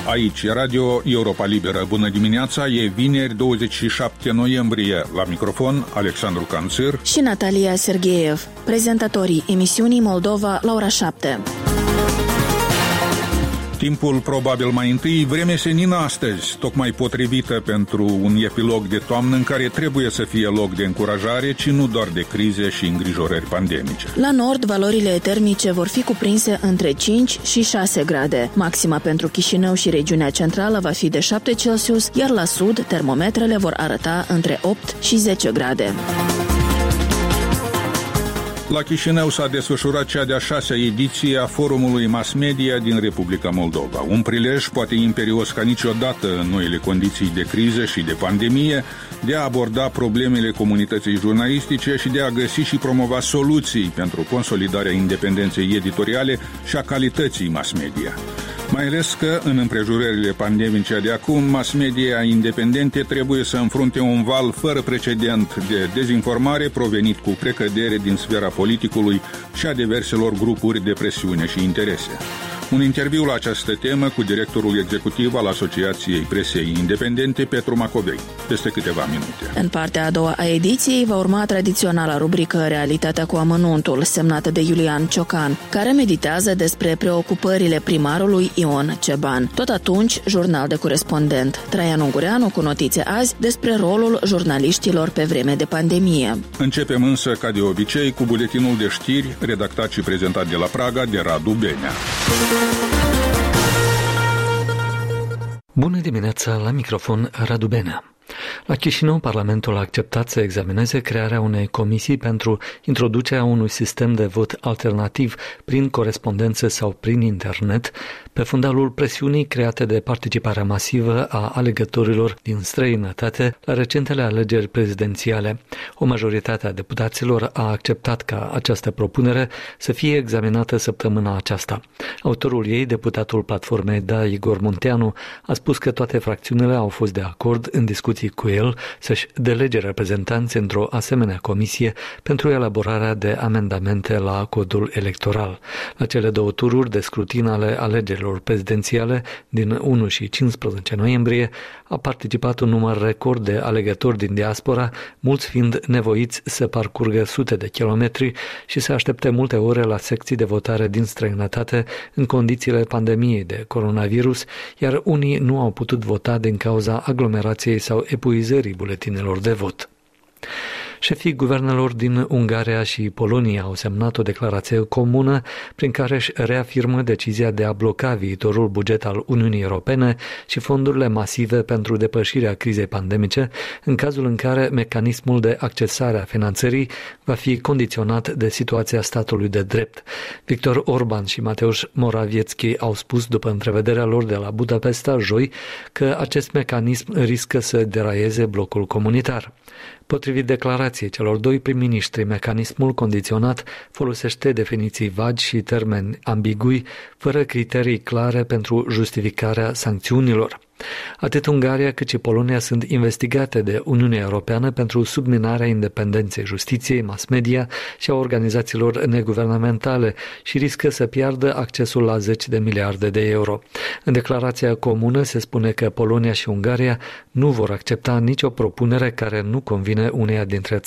Aici, Radio Europa Liberă. Bună dimineața, e vineri 27 noiembrie. La microfon, Alexandru Canțir și Natalia Sergeev, prezentatorii emisiunii Moldova la ora 7. Timpul probabil mai întâi, vreme senină astăzi, tocmai potrivită pentru un epilog de toamnă în care trebuie să fie loc de încurajare, ci nu doar de crize și îngrijorări pandemice. La nord, valorile termice vor fi cuprinse între 5 și 6 grade. Maxima pentru Chișinău și regiunea centrală va fi de 7 Celsius, iar la sud, termometrele vor arăta între 8 și 10 grade. La Chișinău s-a desfășurat cea de-a 6-a ediție a Forumului Mass Media din Republica Moldova. Un prilej poate imperios ca niciodată în noile condiții de criză și de pandemie, de a aborda problemele comunității jurnalistice și de a găsi și promova soluții pentru consolidarea independenței editoriale și a calității mass media. Mai ales că, în împrejurările pandemice de acum, mass media independente trebuie să înfrunte un val fără precedent de dezinformare provenit cu precădere din sfera politicului și a diverselor grupuri de presiune și interese. Un interviu la această temă cu directorul executiv al Asociației Presei Independente, Petru Macovei, peste câteva minute. În partea a doua a ediției va urma tradiționala rubrică Realitatea cu amănuntul, semnată de Iulian Ciocan, care meditează despre preocupările primarului Ion Ceban. Tot atunci, jurnal de corespondent. Traian Ungureanu cu notițe azi despre rolul jurnaliștilor pe vreme de pandemie. Începem însă, ca de obicei, cu buletinul de știri, redactat și prezentat de la Praga de Radu Benea. Bună dimineața, la microfon Radu Benea. La Chișinău, Parlamentul a acceptat să examineze crearea unei comisii pentru introducerea unui sistem de vot alternativ prin corespondență sau prin internet, pe fundalul presiunii create de participarea masivă a alegătorilor din străinătate la recentele alegeri prezidențiale. O majoritate a deputaților a acceptat ca această propunere să fie examinată săptămâna aceasta. Autorul ei, deputatul Platformei Da, Igor Munteanu, a spus că toate fracțiunile au fost de acord în discuții cu el să-și delege reprezentanți într-o asemenea comisie pentru elaborarea de amendamente la codul electoral. La cele două tururi de scrutin ale alegerilor prezidențiale din 1 și 15 noiembrie a participat un număr record de alegători din diaspora, mulți fiind nevoiți să parcurgă sute de kilometri și să aștepte multe ore la secții de votare din străinătate în condițiile pandemiei de coronavirus, iar unii nu au putut vota din cauza aglomerației sau epuizării buletinelor de vot. Șefii guvernelor din Ungaria și Polonia au semnat o declarație comună prin care își reafirmă decizia de a bloca viitorul buget al Uniunii Europene și fondurile masive pentru depășirea crizei pandemice, în cazul în care mecanismul de accesare a finanțării va fi condiționat de situația statului de drept. Victor Orban și Mateusz Morawiecki au spus după întrevederea lor de la Budapesta joi că acest mecanism riscă să deraieze blocul comunitar. Potrivit declarației celor doi prim-ministri, mecanismul condiționat folosește definiții vagi și termeni ambigui, fără criterii clare pentru justificarea sancțiunilor. Atât Ungaria cât și Polonia sunt investigate de Uniunea Europeană pentru subminarea independenței justiției, mass media și a organizațiilor neguvernamentale și riscă să piardă accesul la 10 de miliarde de euro. În declarația comună se spune că Polonia și Ungaria nu vor accepta nicio propunere care nu convine uneia dintre